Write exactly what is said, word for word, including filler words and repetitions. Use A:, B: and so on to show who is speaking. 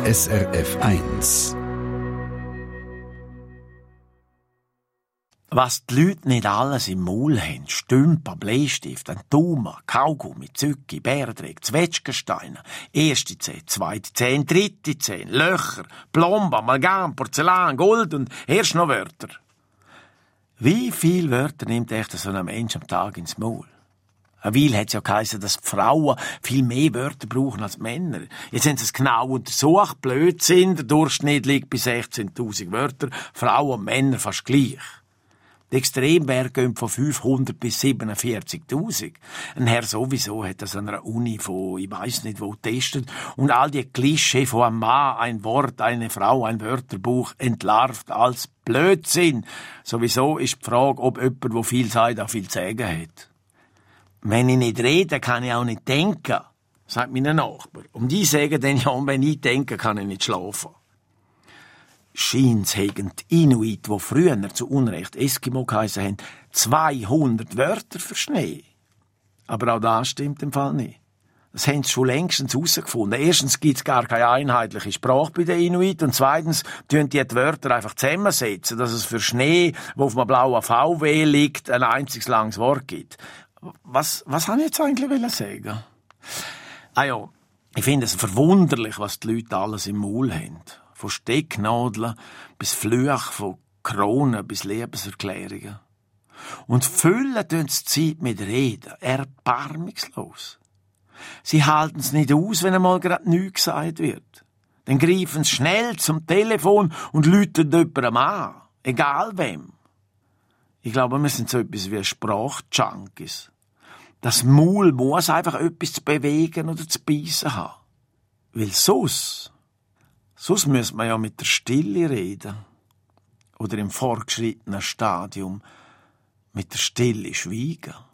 A: S R F eins.
B: Was die Leute nicht alles im Maul haben, Stümper, Bleistift, ein Tuma, Kaugummi, Zücki, Bärendreck, Zwetschgensteine, erste Zähne, zweite Zähne, dritte Zähne, Löcher, Plomben, Amalgam, Porzellan, Gold und erst noch Wörter. Wie viele Wörter nimmt echt so ein Mensch am Tag ins Maul? Eine Weile hat es ja geheißen, dass die Frauen viel mehr Wörter brauchen als die Männer. Jetzt haben sie es genau untersucht, Blödsinn, der Durchschnitt liegt bei sechzehntausend Wörtern, Frauen und Männer fast gleich. Die Extremwerte gehen von fünfhundert bis siebenundvierzigtausend. Ein Herr sowieso hat das an einer Uni von, ich weiss nicht wo, getestet und all die Klischee von einem Mann, ein Wort, eine Frau, ein Wörterbuch entlarvt als Blödsinn. Sowieso ist die Frage, ob jemand, der viel sagt, auch viel zu sagen hat. Wenn ich nicht rede, kann ich auch nicht denken, sagt mein Nachbar. Und die sagen dann, ja, wenn ich denke, kann ich nicht schlafen. Scheint's haben die Inuit, die früher zu Unrecht Eskimo geheissen haben, zweihundert Wörter für Schnee. Aber auch das stimmt im Fall nicht. Das haben sie schon längstens herausgefunden. Erstens gibt's gar keine einheitliche Sprache bei den Inuit und zweitens tun die die Wörter einfach zusammensetzen, dass es für Schnee, wo auf einem blauen V W liegt, ein einziges langes Wort gibt. Was, was habe ich jetzt eigentlich sagen? Ah ja, ich finde es verwunderlich, was die Leute alles im Maul haben. Von Stecknadeln bis Flüche, von Kronen bis Liebeserklärungen. Und füllen tun sie die Zeit mit Reden, erbarmungslos. Sie halten es nicht aus, wenn einmal gerade nichts gesagt wird. Dann greifen sie schnell zum Telefon und läuten jemandem an, egal wem. Ich glaube, wir sind so etwas wie Sprachjunkies. Das Maul muss einfach etwas zu bewegen oder zu beißen haben. Weil sonst... Sonst müsste man ja mit der Stille reden. Oder im fortgeschrittenen Stadium mit der Stille schweigen.